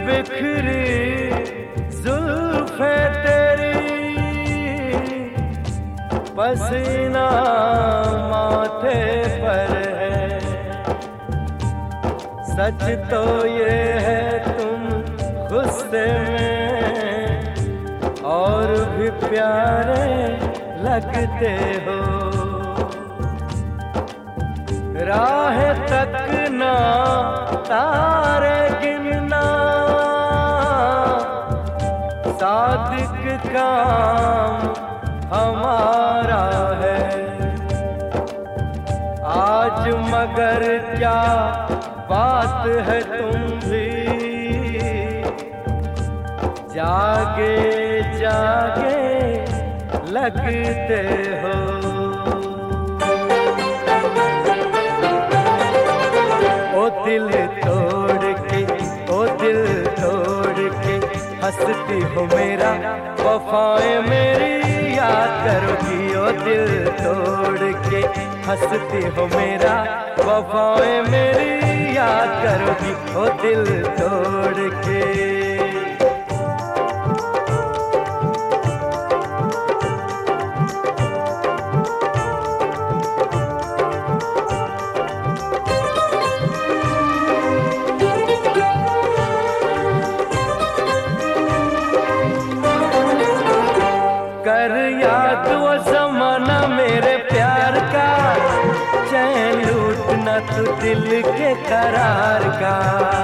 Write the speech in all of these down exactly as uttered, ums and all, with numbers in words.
बिखरी जुल्फे तेरी, पसीना माथे पर है। सच तो ये है तुम गुस्से में और भी प्यारे लगते हो। राह तकना तारे गिनना सादिक काम हमारा है। आज मगर क्या बात है तुम भी जागे जागे लगते हो। ओ दिल तोड़ के, ओ दिल तोड़ के हंसती हो मेरा, वफाएं मेरी याद करोगी। ओ दिल तोड़ के हंसती हो मेरा, वफाएं मेरी याद करोगी। ओ दिल तोड़ के। कर याद वो ज़माना मेरे प्यार का, चैन लूटना तू दिल के करार का।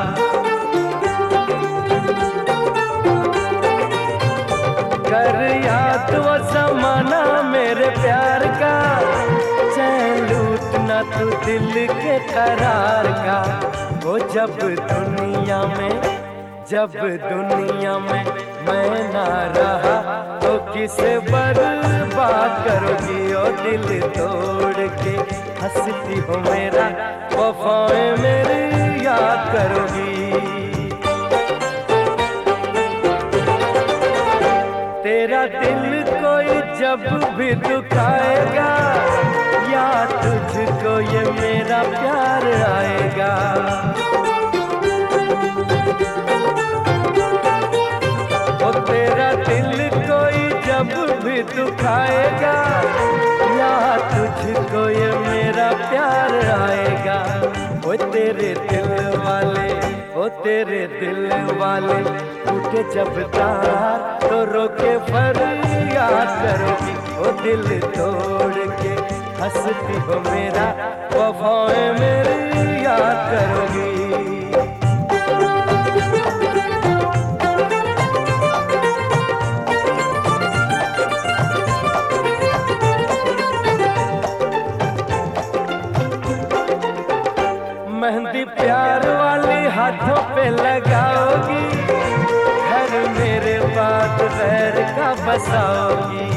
कर याद वो ज़माना मेरे प्यार का, चैन लूटना तू दिल के करार का। वो जब दुनिया में, जब दुनिया में मैं ना रहा तो किसे बर्बाद करोगी। ओ दिल तोड़ के हंसती हो मेरा, वफाएं मेरी याद करोगी। तेरा दिल कोई जब भी दुखाएगा, या तुझको ये मेरा प्यार आएगा। तेरा दिल कोई जब भी दुखाएगा, या तुझको ये मेरा प्यार आएगा। ओ तेरे दिल वाले, ओ तेरे दिल वाले उठे जब तार तो रोके फरियाद करोगी। ओ दिल तोड़ के हंसती हो मेरा, वफाएं मेरी याद करोगी। मेहंदी प्यार वाली हाथों पे लगाओगी, घर मेरे बाद गैर का बसाओगी।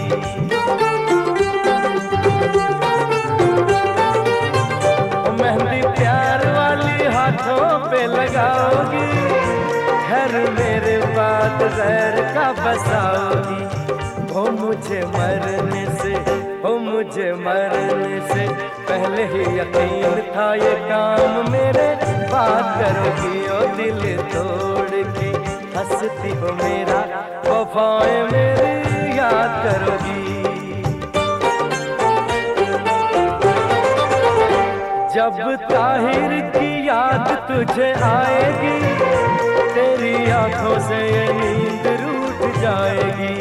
मेहंदी प्यार वाली हाथों पे लगाओगी, घर मेरे बाद गैर का बसाओगी। हो मुझे मरने से, हो मुझे मरने से पहले ही यकीन था ये काम मेरे बात करोगी। ओ दिल तोड़ के हंसती हो मेरा, वफाएं मेरी याद करोगी। जब ताहिर की याद तुझे आएगी, तेरी आंखों से ये नींद रूठ जाएगी।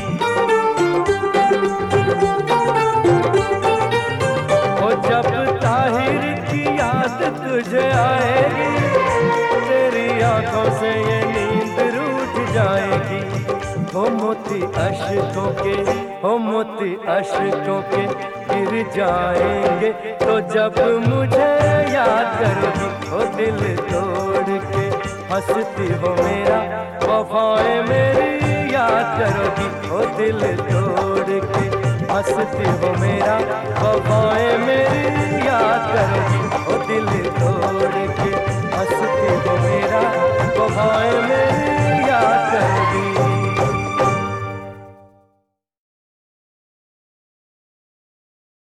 जब ताहिर की याद तुझे आएगी, तेरी आंखों से ये नींद रूठ जाएगी। हो मोती अश्कों के, हो मोती अश्कों के गिर जाएंगे तो जब मुझे याद करोगी। हो दिल तोड़ के हंसती हो मेरा, वफाएं मेरी याद करोगी। हो दिल तोड़ के हंसती हो मेरा, वफाएं मेरी याद करोगी।